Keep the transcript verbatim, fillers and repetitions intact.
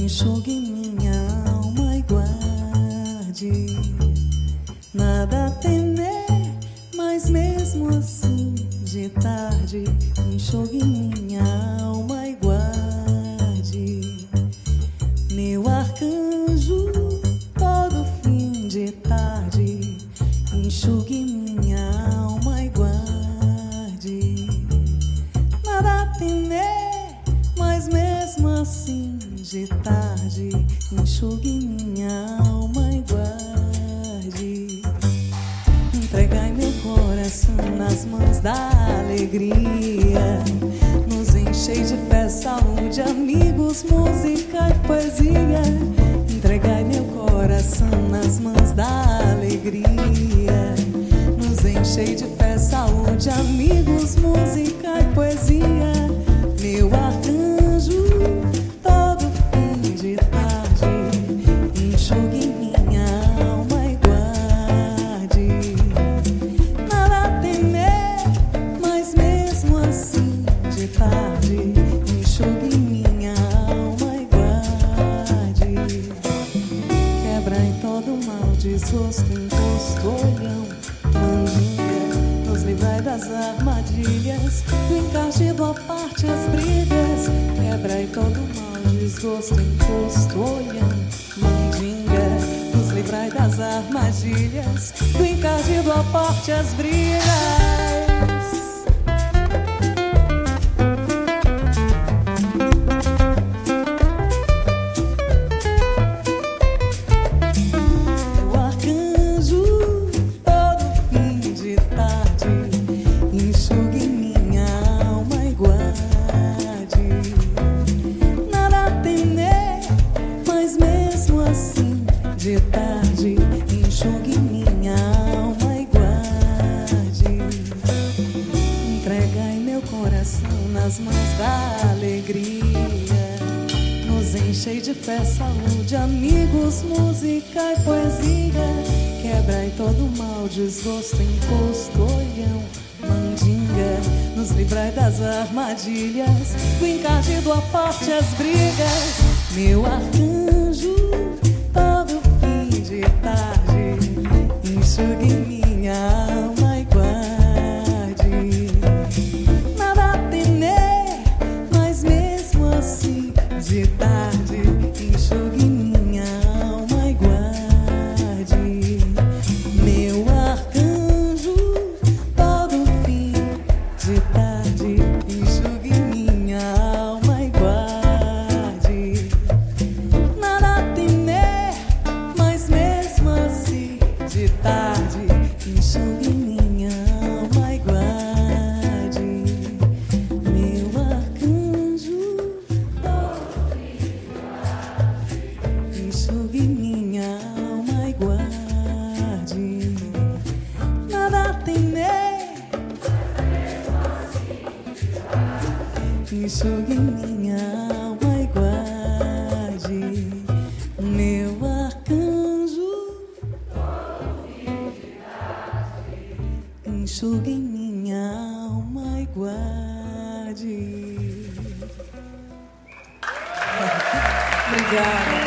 enxugue minha alma e guarde. Nada a temer, mas mesmo assim de tarde, enxugue minha alma e guarde. Meu arcanjo, todo fim de tarde, enxugue minha alma e guarde. Nada a temer, mas mesmo assim de tarde, enxugue minha alma e guarde. Entregai meu coração nas mãos da alegria. Nos enchei de fé, saúde, amigos, música e poesia. Entregai meu coração nas mãos da alegria. Nos enchei de fé, saúde, amigos, música e poesia. Meu arcanjo, todo fim de tarde, enxugue minha alma e guarde. Nada a temer, mas mesmo assim de tarde, enxugue minha alma e guarde. Quebra em todo mal, desgosto, encosto, olhão, mandinga. Nos livrai das armadilhas, do encardido à parte as brigas. Quebra em todo mal, desgosto, encosto, olhão, mandinga. Nos livrai das armadilhas, do encardido à parte as brigas. De tarde, enxugue minha alma e guarde. Entregai meu coração nas mãos da alegria. Nos enchei de fé, saúde, amigos, música e poesia. Quebrai todo mal, desgosto, encosto, olhão, mandinga. Nos livrai das armadilhas, do encardido à parte as brigas. Meu arcanjo, todo fim de tarde, enxugue minha alma e guarde. Nada a temer, mas mesmo assim de tarde, enxugue minha alma e guarde. Meu arcanjo, todo fim de tarde, enxugue minha alma e guarde. De tarde, enxugue minha alma e guarde. Meu arcanjo, enxugue minha alma e guarde. Nada a temer, enxugue minha alma e guarde. Meu arcanjo, enxugue minha alma e guarde. Obrigada.